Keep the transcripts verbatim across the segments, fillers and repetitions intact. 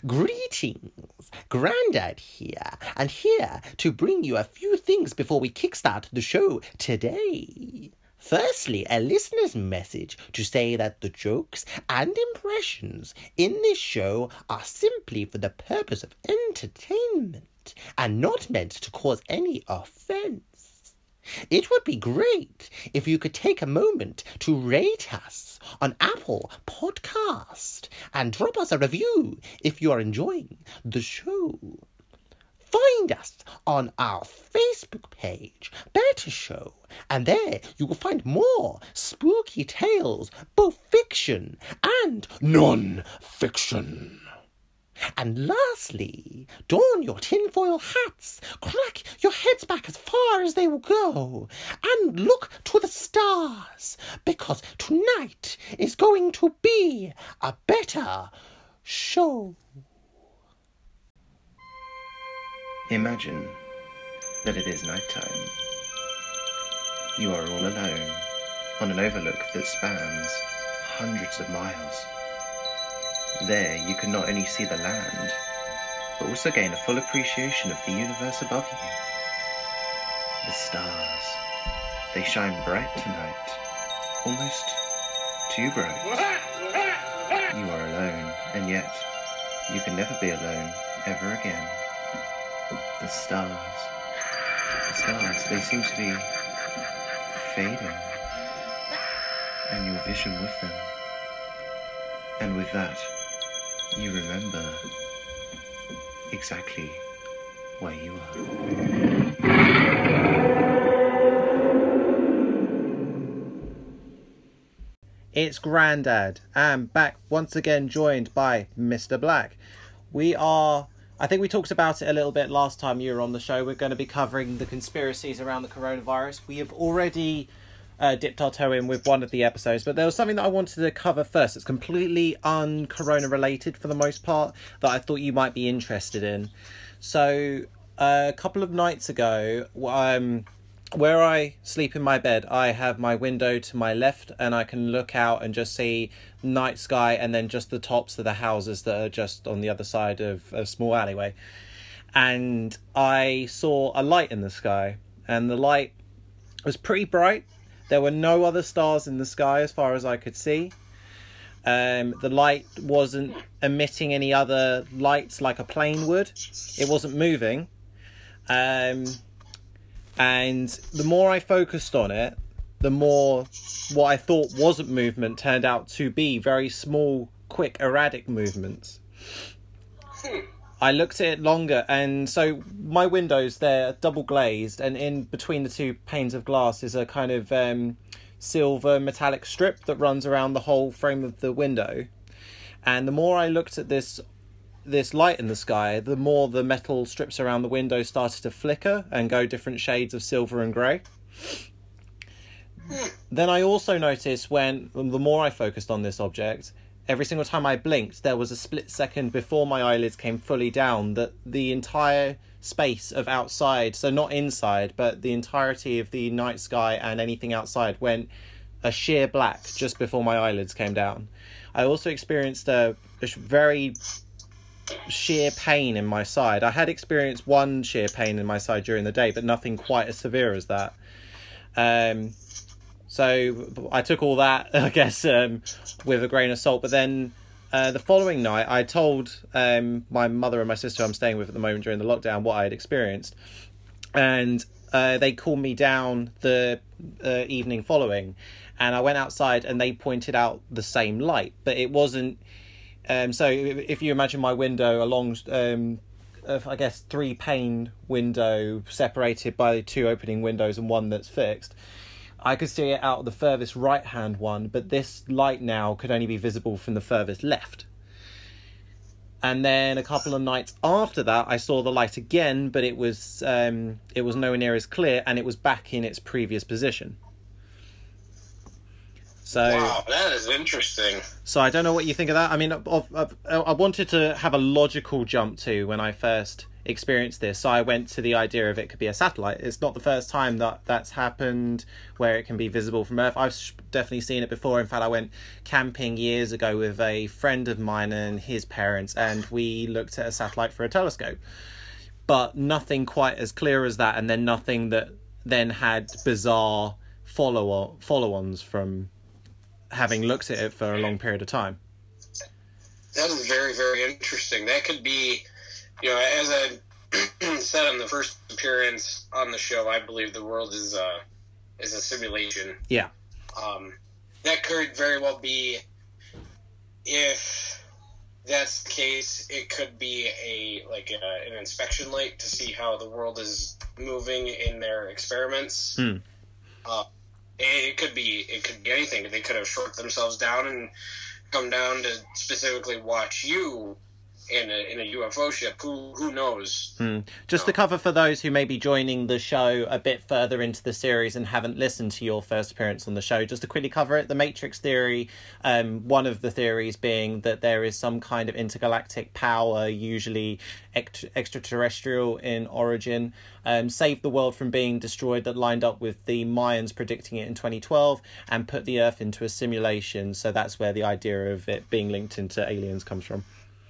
Greetings, Grandad here, and here to bring you a few things before we kickstart the show today. Firstly, a listener's message to say that the jokes and impressions in this show are simply for the purpose of entertainment and not meant to cause any offence. It would be great if you could take a moment to rate us on Apple Podcast and drop us a review if you are enjoying the show. Find us on our Facebook page, Better Show, and there you will find more spooky tales, both fiction and non-fiction. And lastly, don your tinfoil hats, crack your heads back as far as they will go, and look to the stars, because tonight is going to be a better show. Imagine that it is nighttime. You are all alone on an overlook that spans hundreds of miles. There you can not only see the land, but also gain a full appreciation of the universe above you. The stars, they shine bright tonight, almost too bright. You are alone, and yet you can never be alone ever again. The stars, the stars, they seem to be fading, and your vision with them. And with that, you remember exactly where you are. It's Grandad, and back once again joined by Mister Black. We are, I think we talked about it a little bit last time you were on the show. We're going to be covering the conspiracies around the coronavirus. We have already uh, dipped our toe in with one of the episodes, but there was something that I wanted to cover first. It's completely un-corona related for the most part that I thought you might be interested in. So uh, a couple of nights ago, um, where I sleep in my bed, I have my window to my left and I can look out and just see night sky and then just the tops of the houses that are just on the other side of a small alleyway. And I saw a light in the sky, and the light was pretty bright. There were no other stars in the sky as far as I could see. Um, the light wasn't emitting any other lights like a plane would. It wasn't moving. Um, and the more I focused on it, the more what I thought wasn't movement turned out to be very small, quick, erratic movements. I looked at it longer, and so my windows, they're double glazed, and in between the two panes of glass is a kind of um, silver metallic strip that runs around the whole frame of the window. And the more I looked at this this light in the sky, the more the metal strips around the window started to flicker and go different shades of silver and grey. Then I also noticed, when the more I focused on this object, every single time I blinked, there was a split second before my eyelids came fully down that the entire space of outside, so not inside, but the entirety of the night sky and anything outside went a sheer black just before my eyelids came down. I also experienced a, a very sheer pain in my side. I had experienced one sheer pain in my side during the day, but nothing quite as severe as that. Um... So I took all that, I guess, um, with a grain of salt. But then uh, the following night, I told um, my mother and my sister I'm staying with at the moment during the lockdown what I had experienced. And uh, they called me down the uh, evening following. And I went outside and they pointed out the same light. But it wasn't... Um, so if you imagine my window along... Um, of, I guess, three-pane window separated by two opening windows and one that's fixed... I could see it out of the furthest right-hand one, but this light now could only be visible from the furthest left. And then a couple of nights after that, I saw the light again, but it was um, it was nowhere near as clear, and it was back in its previous position. So, wow, that is interesting. So I don't know what you think of that. I mean, I've, I've, I wanted to have a logical jump to when I first experience this. So I went to the idea of it could be a satellite. It's not the first time that that's happened where it can be visible from Earth. I've definitely seen it before. In fact, I went camping years ago with a friend of mine and his parents, and we looked at a satellite through a telescope. But nothing quite as clear as that, and then nothing that then had bizarre follow follow-ons from having looked at it for a long period of time. That is very, very interesting. That could be, you know, as I said on the first appearance on the show, I believe the world is uh, is a simulation. Yeah. Um, that could very well be, if that's the case, it could be a like a, an inspection light to see how the world is moving in their experiments. Mm. Uh, it could be it could be anything. They could have shorted themselves down and come down to specifically watch you in a in a U F O ship. Who who knows? Hmm. Just to cover for those who may be joining the show a bit further into the series and haven't listened to your first appearance on the show, just to quickly cover it, the Matrix theory, um, one of the theories being that there is some kind of intergalactic power, usually ext- extraterrestrial in origin, um, saved the world from being destroyed, that lined up with the Mayans predicting it in twenty twelve and put the Earth into a simulation. So that's where the idea of it being linked into aliens comes from.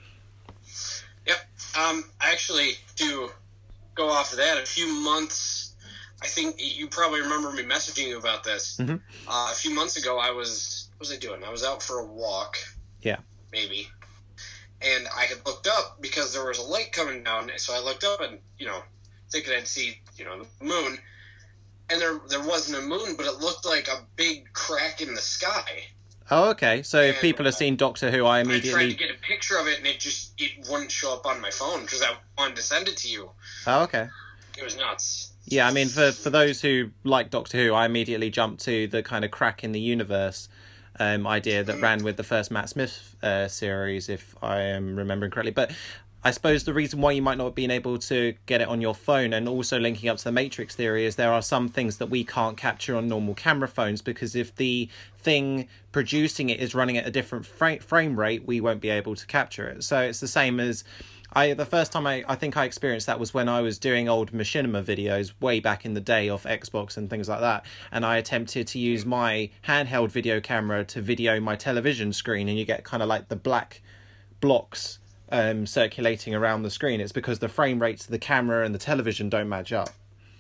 Yep. Um, I actually do go off of that. A few months, I think you probably remember me messaging you about this. Mm-hmm. Uh, a few months ago, I was, what was I doing? I was out for a walk. Yeah. Maybe. And I had looked up because there was a light coming down. So I looked up and, you know, thinking I'd see, you know, the moon. And there, there wasn't a moon, but it looked like a big crack in the sky. Oh, okay. So if And people have seen Doctor Who, I I tried immediately... to get a picture of it, and it just it wouldn't show up on my phone because I wanted to send it to you. Oh, okay. It was nuts. Yeah, I mean, for, for those who like Doctor Who, I immediately jumped to the kind of crack in the universe um, idea that ran with the first Matt Smith uh, series, if I am remembering correctly. But I suppose the reason why you might not have been able to get it on your phone, and also linking up to the Matrix theory, is there are some things that we can't capture on normal camera phones, because if the thing producing it is running at a different fra- frame rate, we won't be able to capture it. So it's the same as... I the first time I, I think I experienced that was when I was doing old machinima videos way back in the day off Xbox and things like that, and I attempted to use my handheld video camera to video my television screen, and you get kind of like the black blocks um, circulating around the screen. It's because the frame rates of the camera and the television don't match up.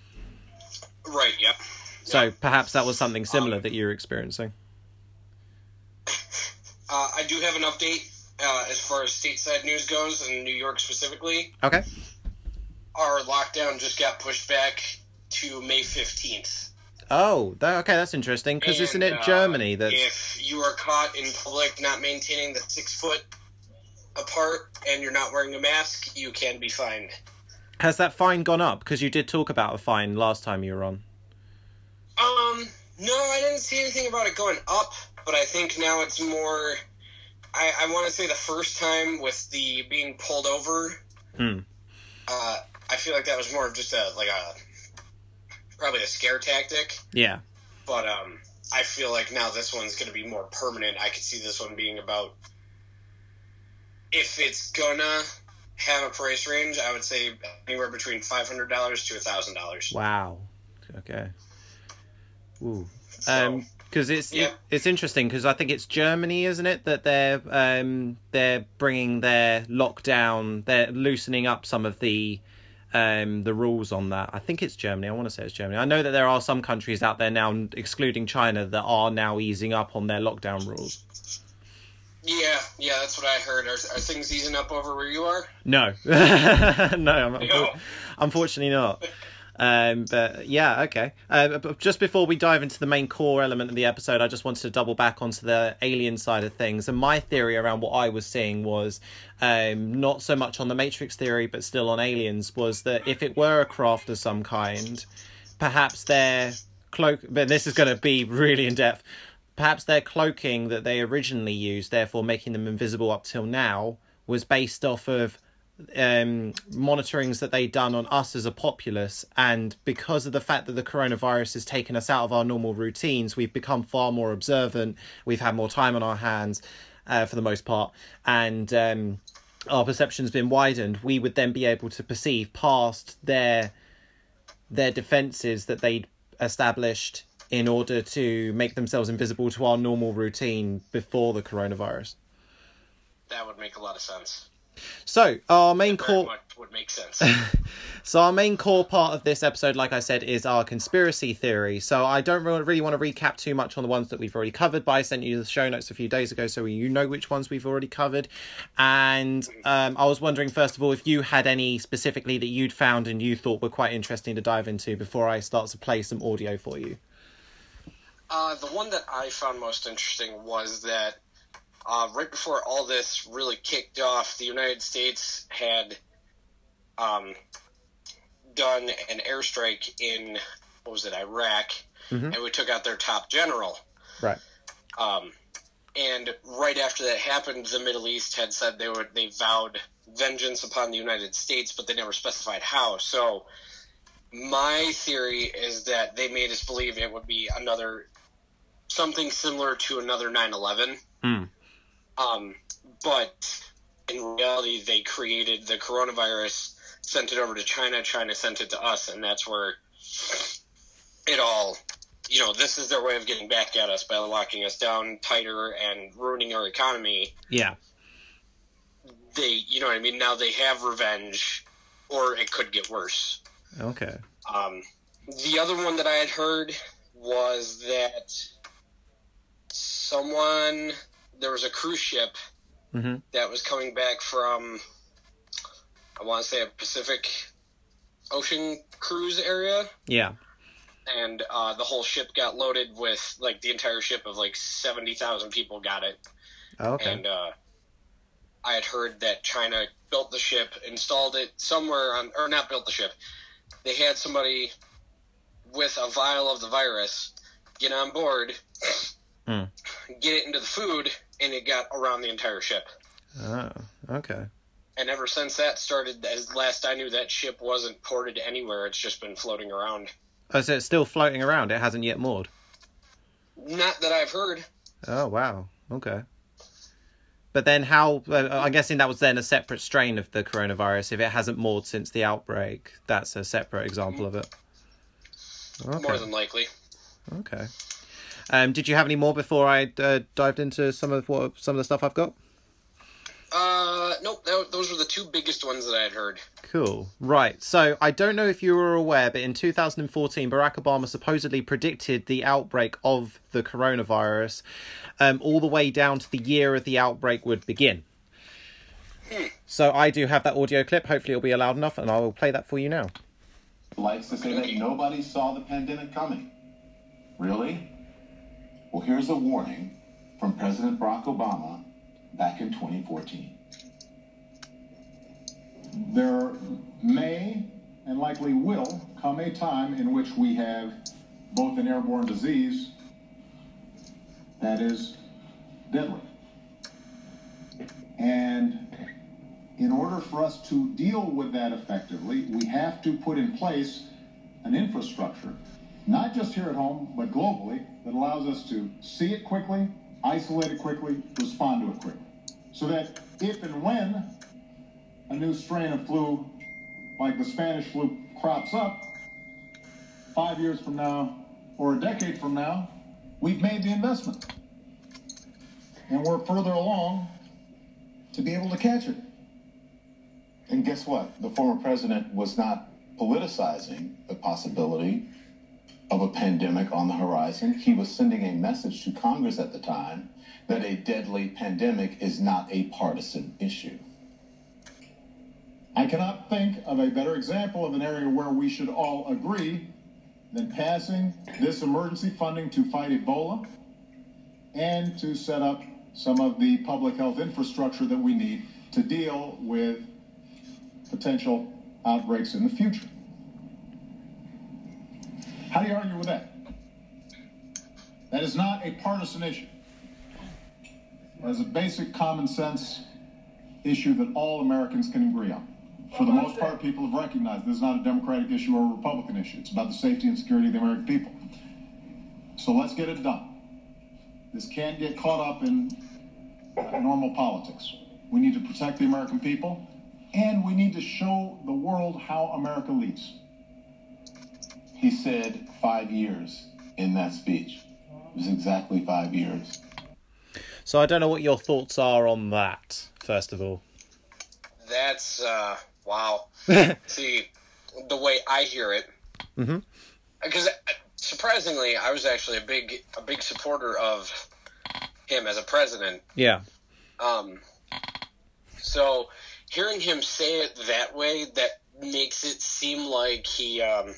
Right, yep. So Yep. perhaps that was something similar Um, that you were experiencing. Uh, I do have an update uh, as far as stateside news goes, in New York specifically. Okay. Our lockdown just got pushed back to May fifteenth. Oh, that, okay, that's interesting, because And, isn't it uh, Germany that's... If you are caught in public not maintaining the six foot apart and you're not wearing a mask, you can be fined. Has that fine gone up? Because you did talk about a fine last time you were on. Um, no, I didn't see anything about it going up, but I think now it's more... I, I want to say the first time with the being pulled over, Hmm. uh, I feel like that was more of just a, like a, probably a scare tactic, Yeah. but um, I feel like now this one's going to be more permanent. I could see this one being about, if it's gonna have a price range, I would say anywhere between five hundred dollars to one thousand dollars. Wow. Okay. Ooh. So, Um, because it's yeah. it, it's interesting, because I think it's Germany, isn't it, that they're um they're bringing their lockdown, they're loosening up some of the um the rules on that. I think it's Germany. I want to say it's Germany. I know that there are some countries out there now, excluding China, that are now easing up on their lockdown rules. Yeah, yeah, that's what I heard. Are, are things easing up over where you are? No, no, I'm, No. unfortunately not. Um, but yeah, okay. Uh, but just before we dive into the main core element of the episode, I just wanted to double back onto the alien side of things. And my theory around what I was seeing was, um, not so much on the Matrix theory, but still on aliens, was that if it were a craft of some kind, perhaps their cloak, but this is going to be really in depth, perhaps their cloaking that they originally used, therefore making them invisible up till now, was based off of um monitorings that they'd done on us as a populace, and because of the fact that the coronavirus has taken us out of our normal routines, we've become far more observant, we've had more time on our hands uh, for the most part, and um our perception's been widened, we would then be able to perceive past their their defenses that they'd established in order to make themselves invisible to our normal routine before the coronavirus. That would make a lot of sense. So our main core would make sense. So our main core part of this episode, like I said, is our conspiracy theory. So I don't really want to recap too much on the ones that we've already covered, but I sent you the show notes a few days ago, so you know which ones we've already covered. And um, I was wondering, first of all, if you had any specifically that you'd found and you thought were quite interesting to dive into before I start to play some audio for you. Uh, the one that I found most interesting was that uh, right before all this really kicked off, the United States had um, done an airstrike in, what was it, Iraq, mm-hmm. and we took out their top general. Right. Um, and right after that happened, the Middle East had said they were they vowed vengeance upon the United States, but they never specified how. So my theory is that they made us believe it would be another something similar to another nine eleven. Mm. Um, but in reality, they created the coronavirus, sent it over to China, China sent it to us, and that's where it all, you know, this is their way of getting back at us by locking us down tighter and ruining our economy. Yeah. They, you know what I mean? Now they have revenge, or it could get worse. Okay. Um, the other one that I had heard was that someone, there was a cruise ship mm-hmm. that was coming back from, I want to say, a Pacific Ocean cruise area. Yeah. And uh, the whole ship got loaded with, like, the entire ship of, like, seventy thousand people got it. Okay. And uh, I had heard that China built the ship, installed it somewhere on, or not built the ship. They had somebody with a vial of the virus get on board, mm. get it into the food, and it got around the entire ship. Oh, okay. And ever since that started, as last I knew, that ship wasn't ported anywhere. It's just been floating around. Oh, so it's still floating around. It hasn't yet moored? Not that I've heard. Oh, wow. Okay. But then how... Uh, I'm guessing that was then a separate strain of the coronavirus. If it hasn't moored since the outbreak, that's a separate example of it. Okay. More than likely. Okay. Um, did you have any more before I uh, dived into some of what some of the stuff I've got? Uh, nope. That, those were the two biggest ones that I had heard. Cool. Right. So I don't know if you were aware, but in two thousand fourteen, Barack Obama supposedly predicted the outbreak of the coronavirus, um, all the way down to the year of the outbreak would begin. Hmm. So I do have that audio clip. Hopefully it'll be loud enough, and I will play that for you now. Likes to say that nobody saw the pandemic coming. Really? Well, here's a warning from President Barack Obama back in twenty fourteen. There may and likely will come a time in which we have both an airborne disease that is deadly. And in order for us to deal with that effectively, we have to put in place an infrastructure, not just here at home, but globally, that allows us to see it quickly, isolate it quickly, respond to it quickly. So that if and when a new strain of flu, like the Spanish flu, crops up, five years from now or a decade from now, we've made the investment. And we're further along to be able to catch it. And guess what? The former president was not politicizing the possibility of a pandemic on the horizon. He was sending a message to Congress at the time that a deadly pandemic is not a partisan issue. I cannot think of a better example of an area where we should all agree than passing this emergency funding to fight Ebola and to set up some of the public health infrastructure that we need to deal with potential outbreaks in the future. How do you argue with that? That is not a partisan issue. It is a basic common sense issue that all Americans can agree on. For the most part, people have recognized this is not a Democratic issue or a Republican issue. It's about the safety and security of the American people. So let's get it done. This can't get caught up in normal politics. we need to protect the American people, and we need to show the world how America leads. He said five years in that speech. It was exactly five years. So I don't know what your thoughts are on that, first of all. That's, uh, wow. See, the way I hear it, Mm-hmm. because surprisingly, I was actually a big, a big supporter of him as a president. Yeah. Um, so hearing him say it that way, that makes it seem like he, um,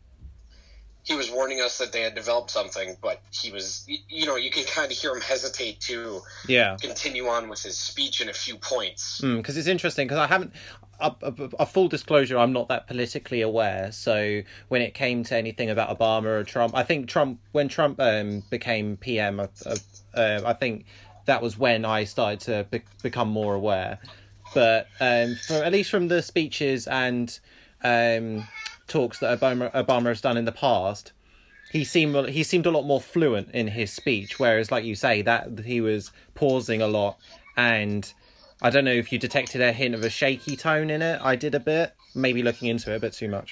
he was warning us that they had developed something, but he was, you know, you can kind of hear him hesitate to Yeah. continue on with his speech in a few points. Because mm, it's interesting, because I haven't, a, a, a full disclosure, I'm not that politically aware, so when it came to anything about Obama or Trump, I think Trump, when Trump um, became P M, uh, uh, I think that was when I started to be- become more aware. But um, for, at least from the speeches and um, talks that Obama, Obama has done in the past, he seemed he seemed a lot more fluent in his speech, whereas, like you say, that he was pausing a lot, and I don't know if you detected a hint of a shaky tone in it. I did a bit, maybe looking into it a bit too much.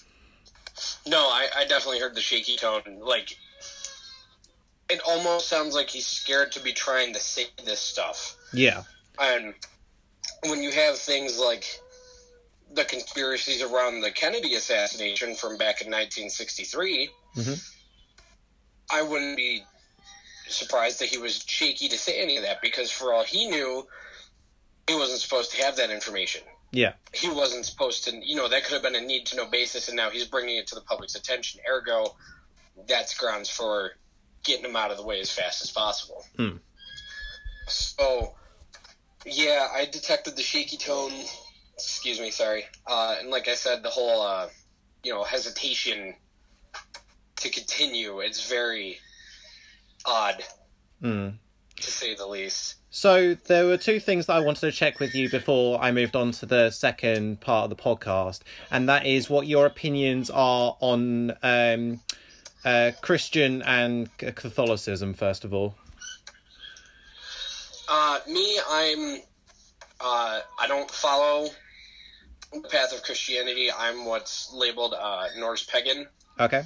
No, I, I definitely heard the shaky tone. Like, it almost sounds like he's scared to be trying to say this stuff. Yeah. And when you have things like the conspiracies around the Kennedy assassination from back in nineteen sixty-three, Mm-hmm. I wouldn't be surprised that he was shaky to say any of that, because for all he knew, he wasn't supposed to have that information. Yeah. He wasn't supposed to, you know, that could have been a need-to-know basis, and now he's bringing it to the public's attention. Ergo, that's grounds for getting him out of the way as fast as possible. Mm. So, yeah, I detected the shaky tone. Excuse me, sorry. Uh, and like I said, the whole, uh, you know, hesitation to continue, it's very odd, Mm. to say the least. So there were two things that I wanted to check with you before I moved on to the second part of the podcast, and that is what your opinions are on um, uh, Christian and Catholicism, first of all. Uh, me, I'm, uh, I don't follow the path of Christianity. I'm what's labeled uh, Norse pagan. Okay.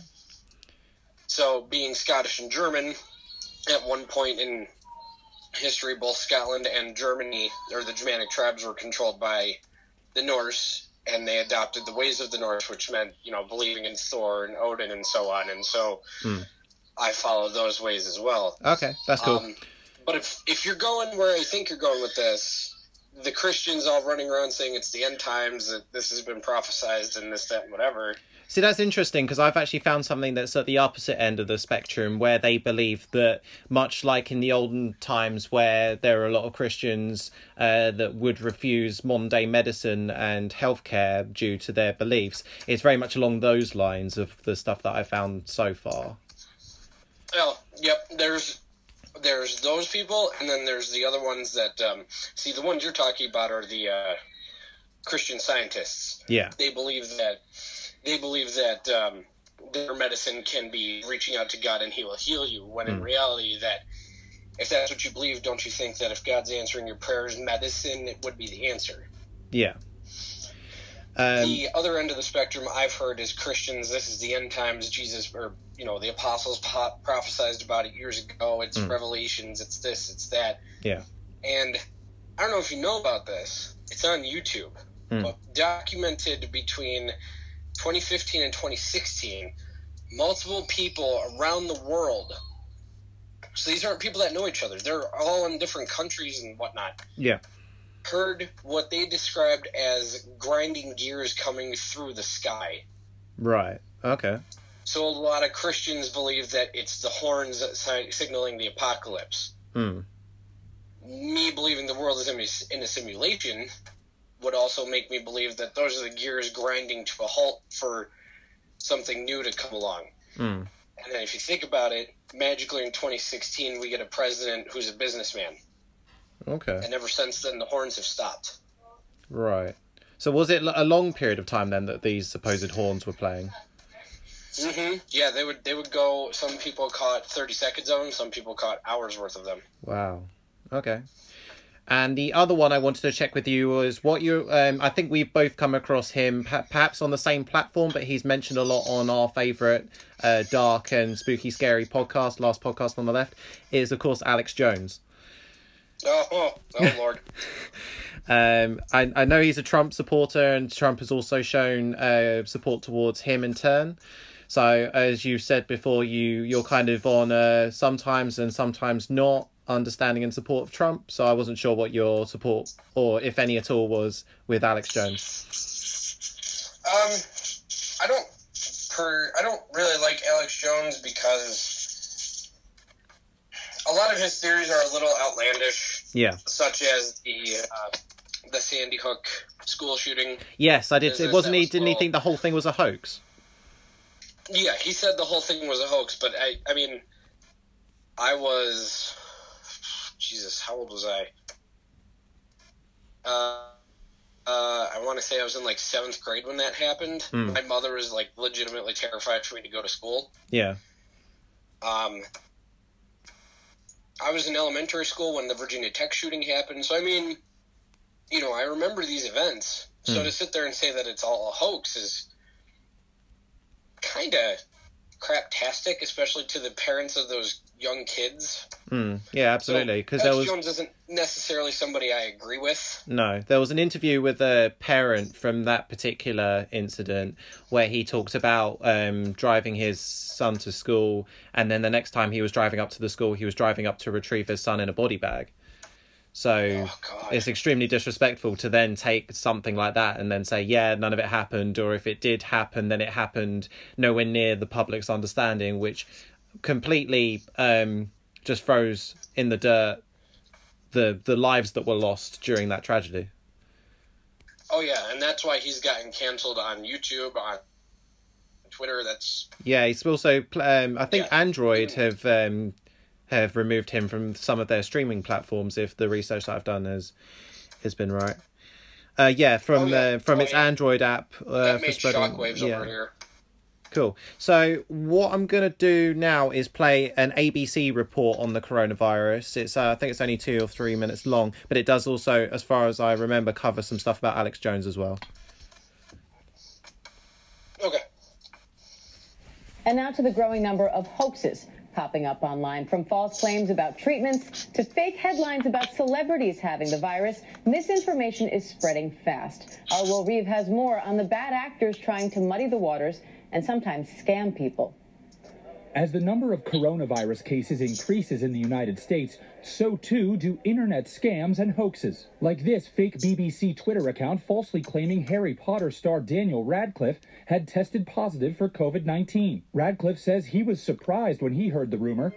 So, being Scottish and German, at one point in history, both Scotland and Germany, or the Germanic tribes, were controlled by the Norse, and they adopted the ways of the Norse, which meant, you know, believing in Thor and Odin and so on. And so, Mm. I follow those ways as well. Okay, that's cool. Um, but if if you're going where I think you're going with this, the Christians all running around saying it's the end times, that this has been prophesized and this, that, and whatever. See, that's interesting, because I've actually found something that's at the opposite end of the spectrum, where they believe that, much like in the olden times where there are a lot of Christians uh, that would refuse modern-day medicine and healthcare due to their beliefs, it's very much along those lines of the stuff that I found so far. Well, yep, there's there's those people, and then there's the other ones that, um, see, the ones you're talking about are the uh, Christian scientists. Yeah. They believe that They believe that um, their medicine can be reaching out to God and he will heal you, when in Mm. reality, that if that's what you believe, don't you think that if God's answering your prayers, medicine would be the answer? Yeah. Um, The other end of the spectrum I've heard is Christians, this is the end times, Jesus, or, you know, the apostles po- prophesized about it years ago, it's Mm. Revelations, it's this, it's that. yeah. And I don't know if you know about this, it's on YouTube, Mm. but documented between twenty fifteen and twenty sixteen, multiple people around the world, so these aren't people that know each other, they're all in different countries and whatnot, Yeah. heard what they described as grinding gears coming through the sky. Right. Okay. So a lot of Christians believe that it's the horns that si- signaling the apocalypse. Mm. Me believing the world is in a, in a simulation would also make me believe that those are the gears grinding to a halt for something new to come along. Mm. And then if you think about it, magically in twenty sixteen, we get a president who's a businessman. Okay. And ever since then, the horns have stopped. Right. So was it a long period of time then that these supposed horns were playing? Mm-hmm. Yeah, they would they would go, some people caught thirty seconds of them, some people caught hours worth of them. Wow. Okay. And the other one I wanted to check with you was what you, um, I think we've both come across him, perhaps on the same platform, but he's mentioned a lot on our favourite uh, dark and spooky scary podcast, last podcast on the left, is of course Alex Jones. Oh, oh, oh Lord. um, I, I know he's a Trump supporter, and Trump has also shown uh, support towards him in turn. So as you said before, you, you're kind of on uh, sometimes and sometimes not understanding and support of Trump, so I wasn't sure what your support, or if any at all, was with Alex Jones. Um, I don't per I don't really like Alex Jones because a lot of his theories are a little outlandish. Yeah. Such as the uh, the Sandy Hook school shooting. Yes, I did. It wasn't he? Didn't he think the whole thing was a hoax? Yeah, he said the whole thing was a hoax, but I I mean, I was. Jesus, how old was I? Uh, uh, I want to say I was in like seventh grade when that happened. Mm. My mother was like legitimately terrified for me to go to school. Yeah. Um, I was in elementary school when the Virginia Tech shooting happened. So, I mean, you know, I remember these events. Mm. So to sit there and say that it's all a hoax is kind of craptastic, especially to the parents of those young kids. Mm, yeah, absolutely. Because so, there was Jones isn't necessarily somebody I agree with. No, there was an interview with a parent from that particular incident where he talked about um, driving his son to school, and then the next time he was driving up to the school, he was driving up to retrieve his son in a body bag. So oh, it's extremely disrespectful to then take something like that and then say, yeah, none of it happened, or if it did happen, then it happened nowhere near the public's understanding, which completely um, just throws in the dirt the the lives that were lost during that tragedy. Oh, yeah, and that's why he's gotten canceled on YouTube, on Twitter. That's Yeah, he's also, um, I think yeah. Android have... Um, have removed him from some of their streaming platforms, if the research that I've done has has been right. Uh, yeah, from oh, yeah. Uh, from oh, its yeah. Android app uh, that for spreading. Shockwaves yeah. over here. Cool. So what I'm gonna do now is play an A B C report on the coronavirus. It's uh, I think it's only two or three minutes long, but it does also, as far as I remember, cover some stuff about Alex Jones as well. Okay. And now to the growing number of hoaxes popping up online, from false claims about treatments to fake headlines about celebrities having the virus. Misinformation is spreading fast. Our Will Reeve has more on the bad actors trying to muddy the waters and sometimes scam people. As the number of coronavirus cases increases in the United States, so too do internet scams and hoaxes. Like this fake B B C Twitter account falsely claiming Harry Potter star Daniel Radcliffe had tested positive for COVID nineteen. Radcliffe says he was surprised when he heard the rumor.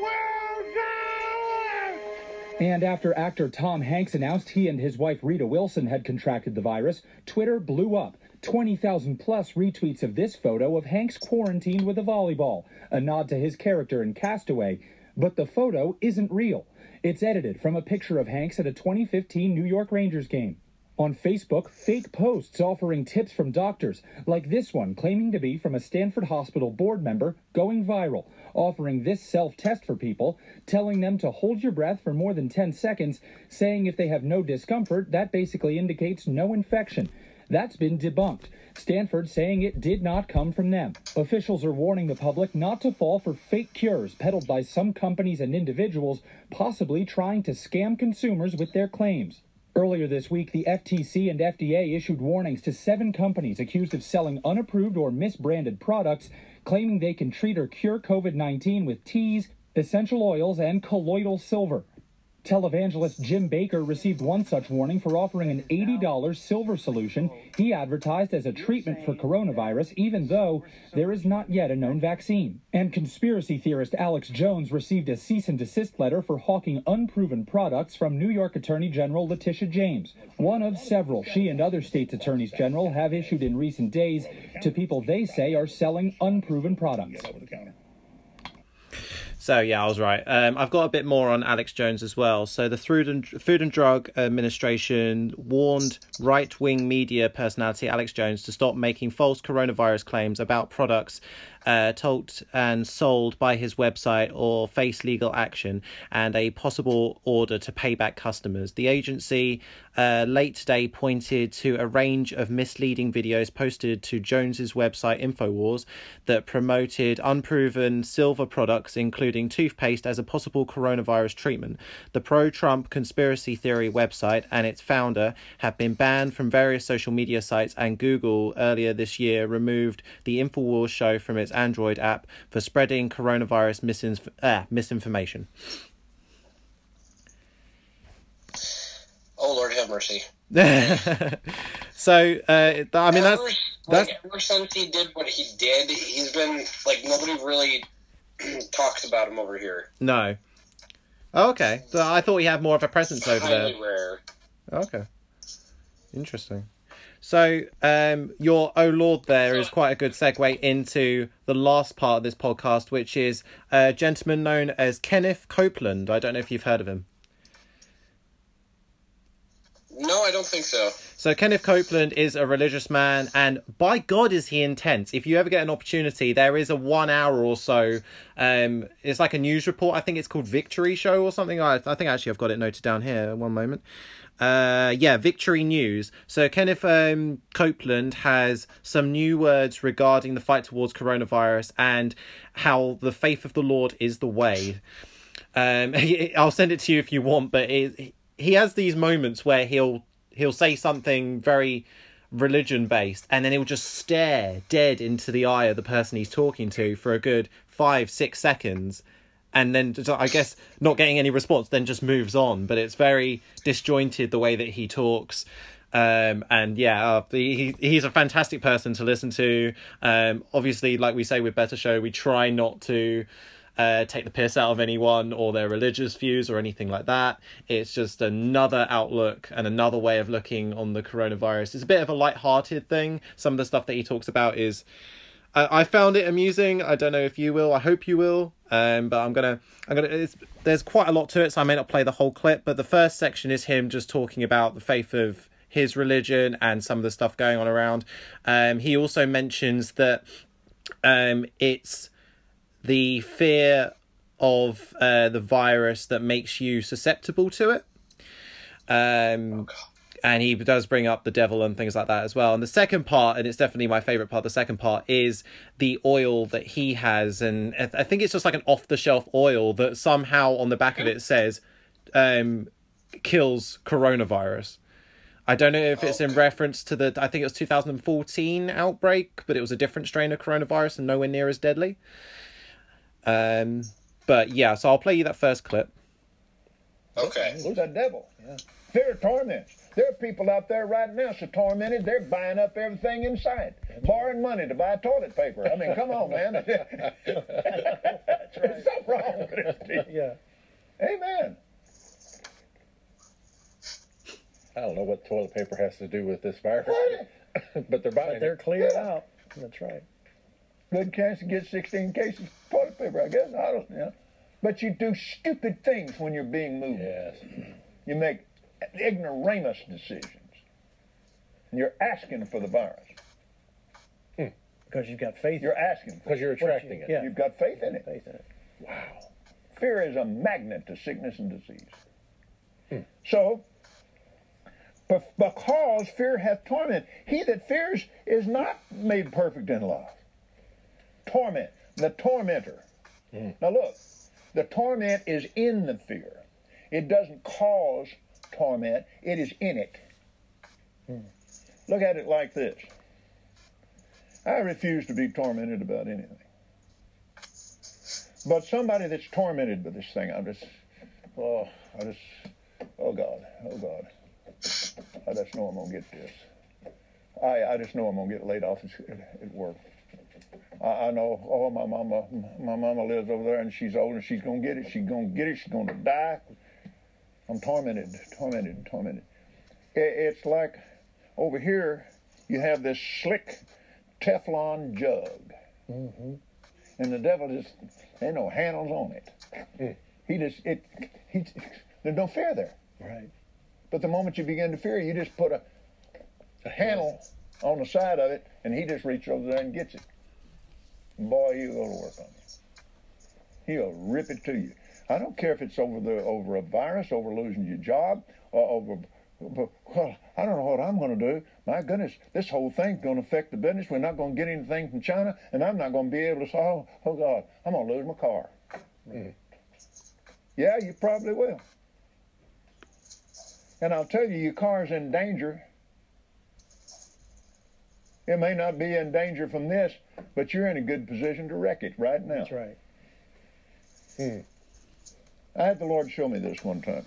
And after actor Tom Hanks announced he and his wife Rita Wilson had contracted the virus, Twitter blew up. twenty thousand plus retweets of this photo of Hanks quarantined with a volleyball, a nod to his character in Castaway. But the photo isn't real. It's edited from a picture of Hanks at a twenty fifteen New York Rangers game. On Facebook, fake posts offering tips from doctors, like this one claiming to be from a Stanford Hospital board member, going viral, offering this self-test for people, telling them to hold your breath for more than ten seconds, saying if they have no discomfort, that basically indicates no infection. That's been debunked. Stanford saying it did not come from them. Officials are warning the public not to fall for fake cures peddled by some companies and individuals, possibly trying to scam consumers with their claims. Earlier this week, the F T C and F D A issued warnings to seven companies accused of selling unapproved or misbranded products, claiming they can treat or cure COVID nineteen with teas, essential oils, and colloidal silver. Televangelist Jim Baker received one such warning for offering an eighty dollar silver solution he advertised as a treatment for coronavirus, even though there is not yet a known vaccine. And conspiracy theorist Alex Jones received a cease and desist letter for hawking unproven products from New York Attorney General Letitia James, one of several she and other states' attorneys general have issued in recent days to people they say are selling unproven products. So, yeah, I was right. Um, I've got a bit more on Alex Jones as well. So the Food and, Food and Drug Administration warned right-wing media personality Alex Jones to stop making false coronavirus claims about products uh, told and sold by his website or face legal action and a possible order to pay back customers. The agency uh, late today pointed to a range of misleading videos posted to Jones's website InfoWars that promoted unproven silver products, including toothpaste, as a possible coronavirus treatment. The pro-Trump conspiracy theory website and its founder have been banned from various social media sites, and Google earlier this year removed the InfoWars show from its Android app for spreading coronavirus misinf- uh, misinformation. Oh, Lord have mercy. So, uh, I mean, that's... Ever, that's... Like, ever since he did what he did, he's been, like, nobody really talks about him over here. No. Oh, okay. So I thought he had more of a presence over Highly there. rare. Okay. Interesting. So, um, your Oh Lord there is quite a good segue into the last part of this podcast, which is a gentleman known as Kenneth Copeland. I don't know if you've heard of him. No, I don't think so. So Kenneth Copeland is a religious man, and by God is he intense. If you ever get an opportunity, there is a one hour or so, um, it's like a news report. I think it's called Victory Show or something. I, I think actually I've got it noted down here. One moment. Uh, yeah, Victory News. So Kenneth um, Copeland has some new words regarding the fight towards coronavirus and how the faith of the Lord is the way. Um, I'll send it to you if you want, but it, he has these moments where he'll he'll say something very religion based, and then he'll just stare dead into the eye of the person he's talking to for a good five six seconds, and then just, I guess not getting any response, then just moves on. But it's very disjointed the way that he talks. Um, and yeah, uh, he, he's a fantastic person to listen to. Um, obviously, like we say with Better Show, we try not to Uh, take the piss out of anyone or their religious views or anything like that. It's just another outlook and another way of looking on the coronavirus. It's a bit of a light-hearted thing. Some of the stuff that he talks about is... I, I found it amusing. I don't know if you will. I hope you will. Um, but I'm gonna... I'm gonna. It's, there's quite a lot to it, so I may not play the whole clip. But the first section is him just talking about the faith of his religion and some of the stuff going on around. Um, he also mentions that um, it's the fear of uh, the virus that makes you susceptible to it. Um, oh, and he does bring up the devil and things like that as well. And the second part, and it's definitely my favourite part, the second part is the oil that he has. And I think it's just like an off-the-shelf oil that somehow on the back of it says um, kills coronavirus. I don't know if it's in reference to the, I think it was two thousand fourteen outbreak, but it was a different strain of coronavirus and nowhere near as deadly. Um, but yeah, so I'll play you that first clip. Okay. Who's that devil? Yeah. Fear torments. There are people out there right now so tormented they're buying up everything in sight, borrowing money to buy toilet paper. I mean, come on, man. That's right. There's something wrong with this. Yeah. Amen. I don't know what toilet paper has to do with this virus, but they're buying but they're it. cleared Yeah. out. That's right. Good chance to get sixteen cases of toilet paper, I guess. I don't know. But you do stupid things when you're being moved. Yes. You make ignoramus decisions. And you're asking for the virus. Hmm. Because you've got faith. You're asking for it. Because you're attracting you, it. Yeah. You've got faith in it. Faith in it. Wow. Fear is a magnet to sickness and disease. Hmm. So, because fear hath torment, he that fears is not made perfect in love. Torment, the tormentor. Mm. Now look, the torment is in the fear. It doesn't cause torment, it is in it. Mm. Look at it like this. I refuse to be tormented about anything. But somebody that's tormented by this thing, I'm just, oh, I just, oh God, oh God. I just know I'm going to get this. I, I just know I'm going to get laid off at, at work. I, I know, oh, my mama, my mama lives over there and she's old and she's going to get it. She's going to get it. She's going to die. I'm tormented, tormented, tormented. It, it's like over here, you have this slick Teflon jug. Mm-hmm. And the devil just, ain't no handles on it. Mm. He just, it, he, there's no fear there. Right. But the moment you begin to fear, you just put a, a handle on the side of it, and he just reaches over there and gets it. And boy, he'll go to work on you. He'll rip it to you. I don't care if it's over the over a virus, over losing your job, or over, well, I don't know what I'm going to do. My goodness, this whole thing's going to affect the business. We're not going to get anything from China, and I'm not going to be able to say, oh, oh God, I'm going to lose my car. Mm. Yeah, you probably will. And I'll tell you, your car's in danger. It may not be in danger from this, but you're in a good position to wreck it right now. That's right. Hmm. I had the Lord show me this one time.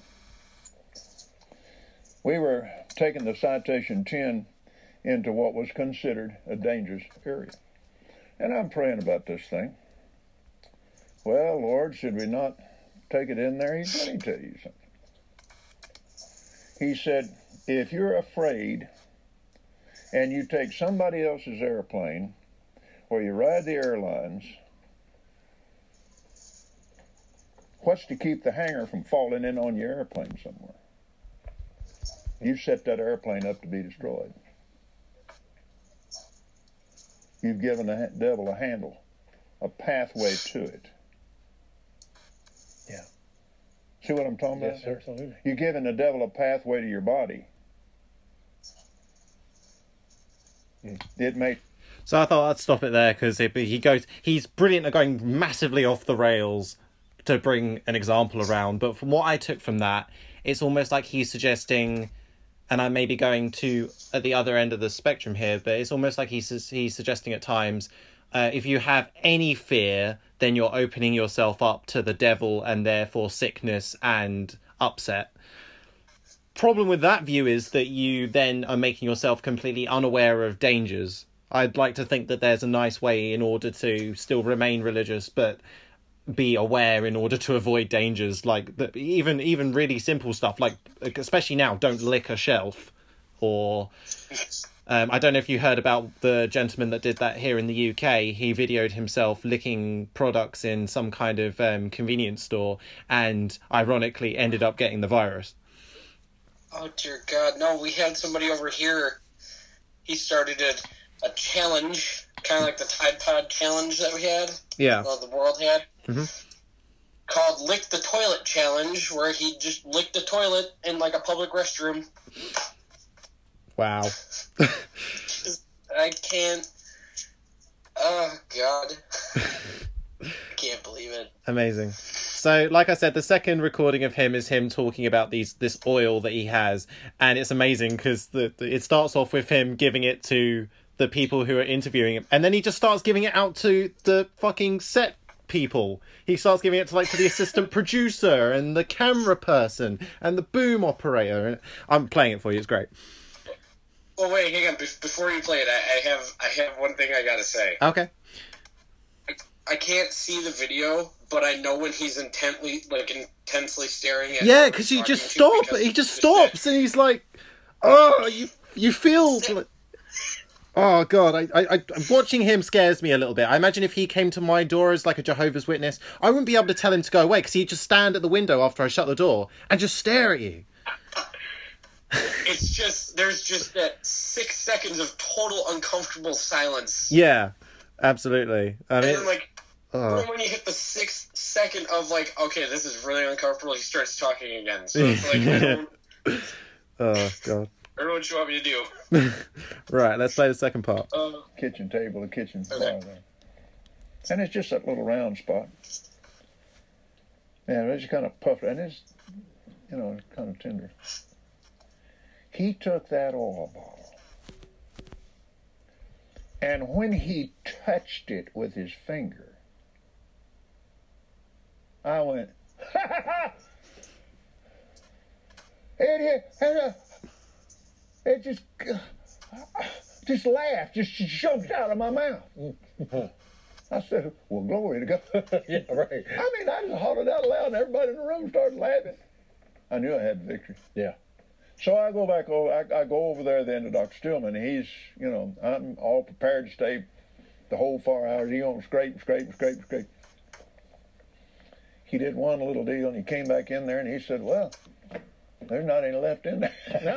We were taking the Citation ten into what was considered a dangerous area. And I'm praying about this thing. Well, Lord, should we not take it in there? He said, let me tell you something. He said, if you're afraid and you take somebody else's airplane or you ride the airlines, what's to keep the hangar from falling in on your airplane somewhere? You've set that airplane up to be destroyed. You've given the devil a handle, a pathway to it. Yeah. See what I'm talking about? Yes, absolutely. You're giving the devil a pathway to your body. It may. So I thought I'd stop it there because he goes, he's brilliant at going massively off the rails to bring an example around. But from what I took from that, it's almost like he's suggesting, and I may be going to at the other end of the spectrum here, but it's almost like he's he's suggesting at times, uh, if you have any fear, then you're opening yourself up to the devil and therefore sickness and upset. Problem with that view is that you then are making yourself completely unaware of dangers. I'd like to think that there's a nice way in order to still remain religious, but be aware in order to avoid dangers, like the, even even really simple stuff, like especially now, don't lick a shelf, or um, I don't know if you heard about the gentleman that did that here in the U K. He videoed himself licking products in some kind of um, convenience store, and ironically ended up getting the virus. Oh dear God, no! We had somebody over here. He started a a challenge, kind of like the Tide Pod challenge that we had. Yeah. Well, the world had. Mm-hmm. Called Lick the Toilet Challenge, where he just licked the toilet in like a public restroom. Wow. Just, I can't. Oh God. I can't believe it. Amazing. So, like I said, the second recording of him is him talking about these this oil that he has, and it's amazing because the, the it starts off with him giving it to the people who are interviewing him, and then he just starts giving it out to the fucking set people. He starts giving it to like to the assistant producer and the camera person and the boom operator. And I'm playing it for you. It's great. Well, wait, hang on. Be- before you play it, I, I have I have one thing I gotta say. Okay. I, I can't see the video, but I know when he's intently, like, intensely staring at. Yeah, because he just stops. He just stops, and he's like, "Oh, you you feel." Like... Oh God, I, I, I, watching him scares me a little bit. I imagine if he came to my door as like a Jehovah's Witness, I wouldn't be able to tell him to go away because he'd just stand at the window after I shut the door and just stare at you. It's just, there's just that six seconds of total uncomfortable silence. Yeah, absolutely. I mean, and then, like, oh. then when you hit the sixth second of, like, okay, this is really uncomfortable, he starts talking again. So it's like, I don't, oh God. I don't know what you want me to do. Right, let's play the second part. Uh, kitchen table, the kitchen okay. bar there. And it's just that little round spot. Yeah, it's kind of puffed, and it's, you know, kind of tender. He took that oil bottle, and when he touched it with his finger, I went, ha ha ha! Idiot! It just, just laughed, just jumped out of my mouth. I said, well, glory to God. Yeah, right. I mean, I just hollered out loud, and everybody in the room started laughing. I knew I had victory. Yeah. So I go back over, I, I go over there then to Doctor Stillman, and he's, you know, I'm all prepared to stay The whole four hours, he on scrape, scrape, scrape, scrape. He did one little deal, and he came back in there, and he said, well, there's not any left in there.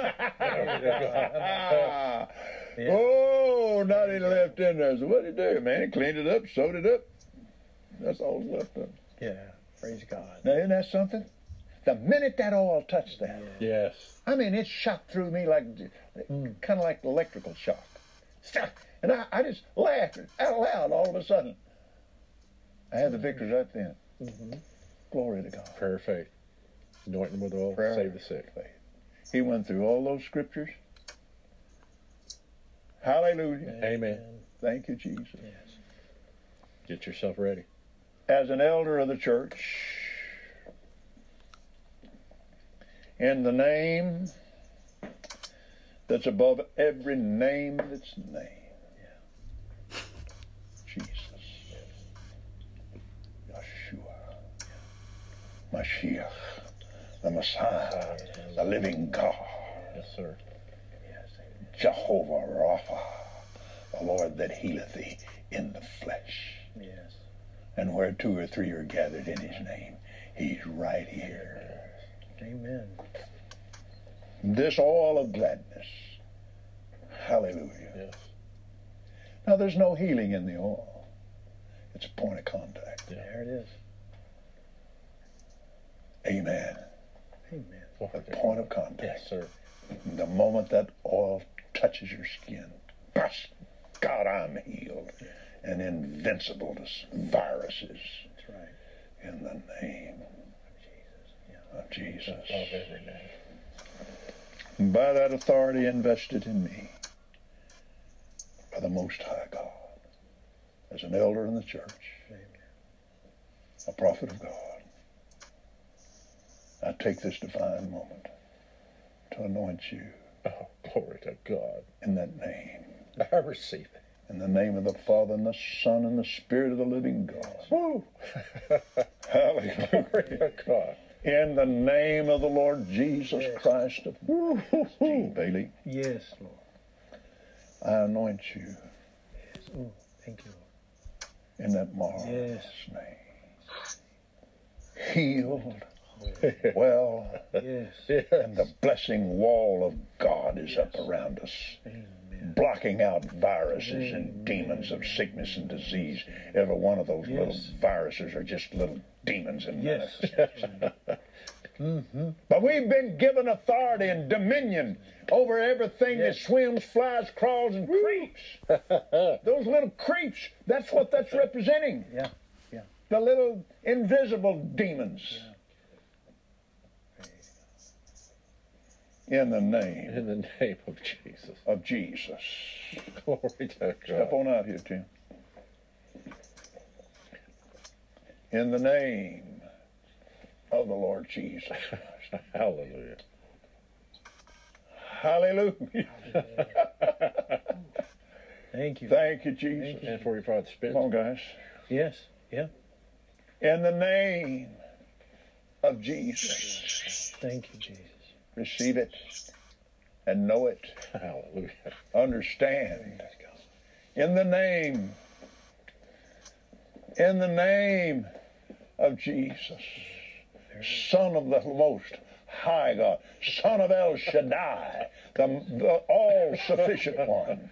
Yeah. Oh, not any left in there. So what did he do, man? He cleaned it up, sewed it up. That's all that's left of it. Yeah. Praise God. Now, isn't that something? The minute that oil touched that, Yes. I mean, it shot through me like, Mm. kind of like electrical shock. And I, I just laughed out loud all of a sudden. I had the victory right then. Mm-hmm. Glory to God. Prayer of faith. Anoint them with oil, Prayer. save the sick. He went through all those scriptures. Hallelujah. Amen. Thank you, Jesus. Yes. Get yourself ready. As an elder of the church, in the name that's above every name that's named, Jesus, Yeshua, Mashiach, the Messiah, the living God, Yes, sir. Jehovah Rapha, the Lord that healeth thee in the flesh. Yes. And where two or three are gathered in his name, he's right here. Amen. This oil of gladness. Hallelujah. Yes. Now, there's no healing in the oil. It's a point of contact. There it is. Amen. Amen. A point of contact. Yes, sir. The moment that oil touches your skin, gosh, God, I'm healed and invincible to s- viruses. That's right. In the name of Jesus. Of every name. By that authority invested in me by the Most High God, as an elder in the church, a prophet of God, I take this divine moment to anoint you Oh, glory to God. in that name. I receive it. In the name of the Father and the Son and the Spirit of the living God. Woo! Hallelujah. Glory to God. In the name of the Lord Jesus Yes. Christ of Gene Bailey, Yes, Lord. I anoint you Yes. Oh, thank you, Lord. in that marvelous Yes. name. Healed, well, Yes. and the blessing wall of God is up around us, Amen. blocking out viruses and demons of sickness and disease. Every one of those little Yes. viruses are just little demons in Yes. manifestation. But we've been given authority and dominion over everything that Yes. swims, flies, crawls, and creeps. Those little creeps, that's what that's representing. Yeah. Yeah. The little invisible demons. In the name In the name of Jesus. of Jesus. Glory to Step God. on out here, Tim. In the name of the Lord Jesus. Hallelujah. Hallelujah. Thank you. Thank you, Jesus. And for your Father Spirit. Come on, guys. Yes. Yeah. In the name of Jesus. Thank you, Jesus. Receive it and know it. Hallelujah. Understand. In the name, in the name of Jesus, Son of the Most High God, Son of El Shaddai, the, the all-sufficient one.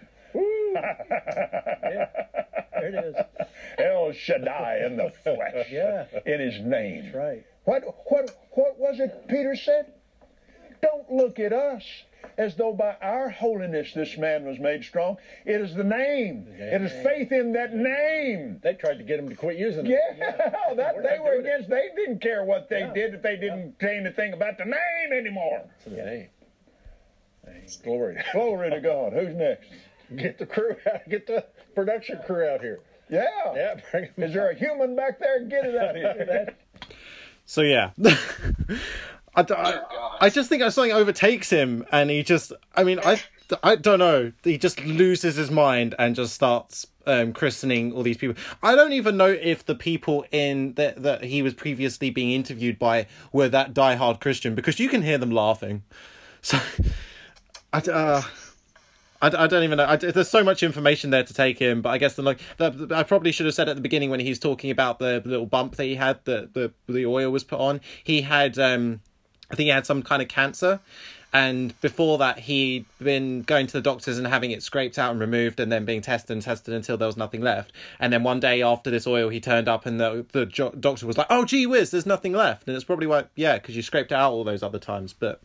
There it is. El Shaddai in the flesh, Yeah. in his name. That's right. What, what, what was it Peter said? Don't look at us as though by our holiness this man was made strong. It is the name. It is faith in that name. They tried to get him to quit using it. Yeah, that, We're they not were doing it. against. They didn't care what they Yeah. did if they didn't say anything about the name anymore. It's in the name. Glory. Glory to God. Who's next? Get the crew out. Get the production crew out here. Yeah. Yeah, bring 'em Is there a human back there? Get it out here. So yeah, I, d- I, I just think something overtakes him, and he just, I mean, I, I don't know, he just loses his mind and just starts um, christening all these people. I don't even know if the people in that that he was previously being interviewed by were that diehard Christian, because you can hear them laughing. So, I, uh, I, I don't even know. I, there's so much information there to take in, but I guess the like the, I probably should have said at the beginning when he's talking about the little bump that he had, that the the oil was put on. He had, um, I think he had some kind of cancer, and before that he'd been going to the doctors and having it scraped out and removed, and then being tested and tested until there was nothing left. And then one day after this oil, he turned up and the the jo- doctor was like, "Oh, gee whiz, there's nothing left." And it's probably like, yeah, because you scraped it out all those other times, but.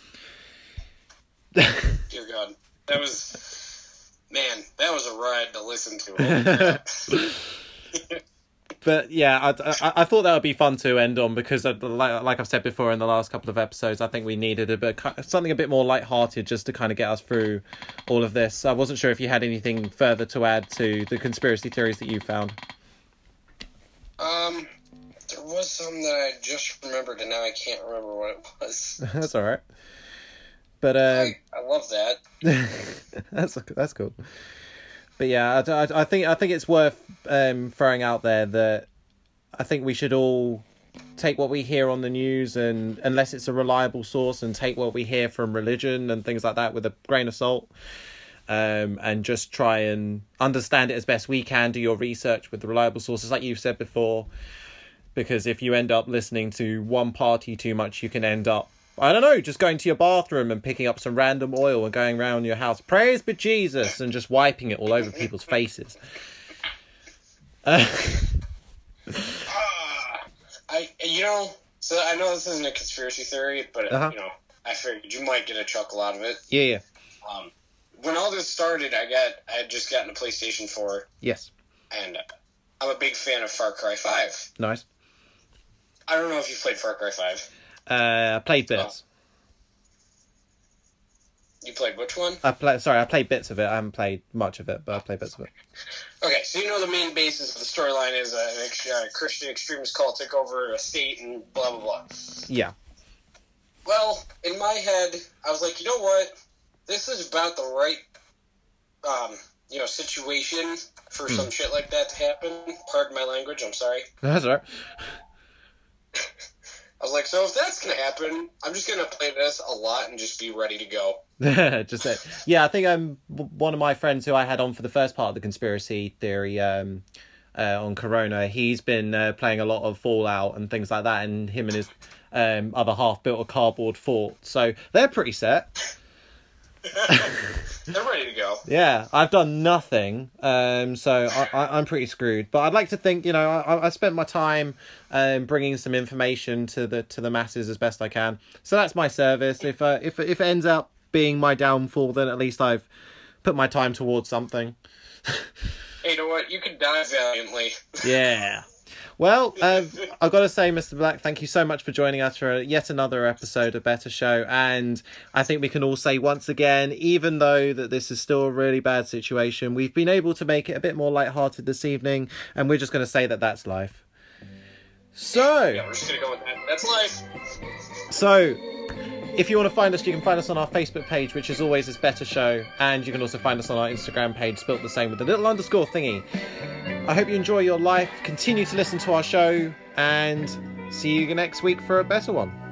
Dear God. That was, man, that was a ride to listen to. But yeah, I, I, I thought that would be fun to end on because, like, like I've said before in the last couple of episodes, I think we needed a bit something a bit more lighthearted just to kind of get us through all of this. I wasn't sure if you had anything further to add to the conspiracy theories that you found. Um, there was some that I just remembered, and now I can't remember what it was. That's all right. But uh, I, I love that. that's that's cool. But yeah, I, I, I think I think it's worth um, throwing out there that I think we should all take what we hear on the news, and unless it's a reliable source, and take what we hear from religion and things like that with a grain of salt, um, and just try and understand it as best we can. Do your research with the reliable sources, like you've said before, because if you end up listening to one party too much, you can end up, I don't know, just going to your bathroom and picking up some random oil and going around your house, praise be Jesus, and just wiping it all over people's faces. Uh, uh, I, you know, so I know this isn't a conspiracy theory, but, uh-huh. you know, I figured you might get a chuckle out of it. Yeah, yeah. Um, when all this started, I got, I had just gotten a PlayStation four. Yes. And I'm a big fan of Far Cry five. Nice. I don't know if you played Far Cry five. Uh, I played bits. Oh. You played which one? I play. Sorry, I played bits of it. I haven't played much of it, but I played bits of it. Okay, so you know the main basis of the storyline is a, an ex- a Christian extremist cult took over a state and blah, blah, blah. Yeah. Well, in my head, I was like, you know what? This is about the right, um, you know, situation for hmm. some shit like that to happen. Pardon my language, I'm sorry. That's all right. I was like, so if that's going to happen, I'm just going to play this a lot and just be ready to go. just it. Yeah, I think um, one of my friends who I had on for the first part of the conspiracy theory um, uh, on Corona, he's been uh, playing a lot of Fallout and things like that, and him and his um, other half built a cardboard fort. So they're pretty set. They're ready to go. Yeah, I've done nothing, um, so I, I, I'm pretty screwed. But I'd like to think, you know, I, I spent my time um, bringing some information to the to the masses as best I can. So that's my service. If uh, if if it ends up being my downfall, then at least I've put my time towards something. Hey, you know what? You can die valiantly. Yeah. Well, um, I've got to say, Mister Black, thank you so much for joining us for yet another episode of Better Show. And I think we can all say once again, even though that this is still a really bad situation, we've been able to make it a bit more lighthearted this evening. And we're just going to say that that's life. So... Yeah, we're just going to go with that. That's life. So... If you want to find us, you can find us on our Facebook page, which is always is Better Show, and you can also find us on our Instagram page, spelt the same with a little underscore thingy. I hope you enjoy your life, continue to listen to our show, and see you next week for a better one.